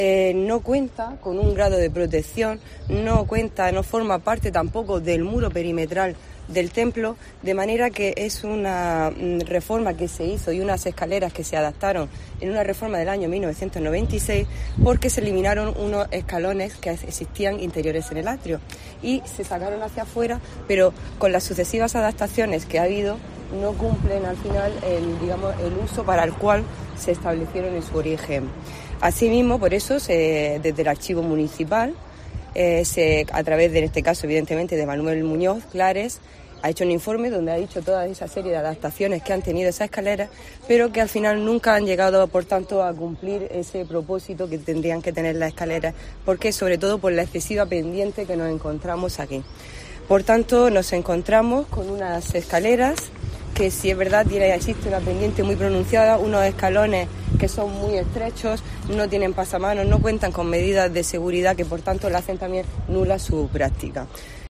No cuenta con un grado de protección, no forma parte tampoco del muro perimetral del templo, de manera que es una reforma que se hizo y unas escaleras que se adaptaron en una reforma del año 1996 porque se eliminaron unos escalones que existían interiores en el atrio y se sacaron hacia afuera, pero con las sucesivas adaptaciones que ha habido no cumplen al final el uso para el cual se establecieron en su origen. Asimismo, por eso, desde el archivo municipal, a través de, en este caso, evidentemente, de Manuel Muñoz Clares, ha hecho un informe donde ha dicho toda esa serie de adaptaciones que han tenido esas escaleras, pero que al final nunca han llegado, por tanto, a cumplir ese propósito que tendrían que tener las escaleras, porque sobre todo por la excesiva pendiente que nos encontramos aquí. Por tanto, nos encontramos con unas escaleras que, si es verdad, existe una pendiente muy pronunciada, unos escalones que son muy estrechos, no tienen pasamanos, no cuentan con medidas de seguridad que, por tanto, le hacen también nula su práctica.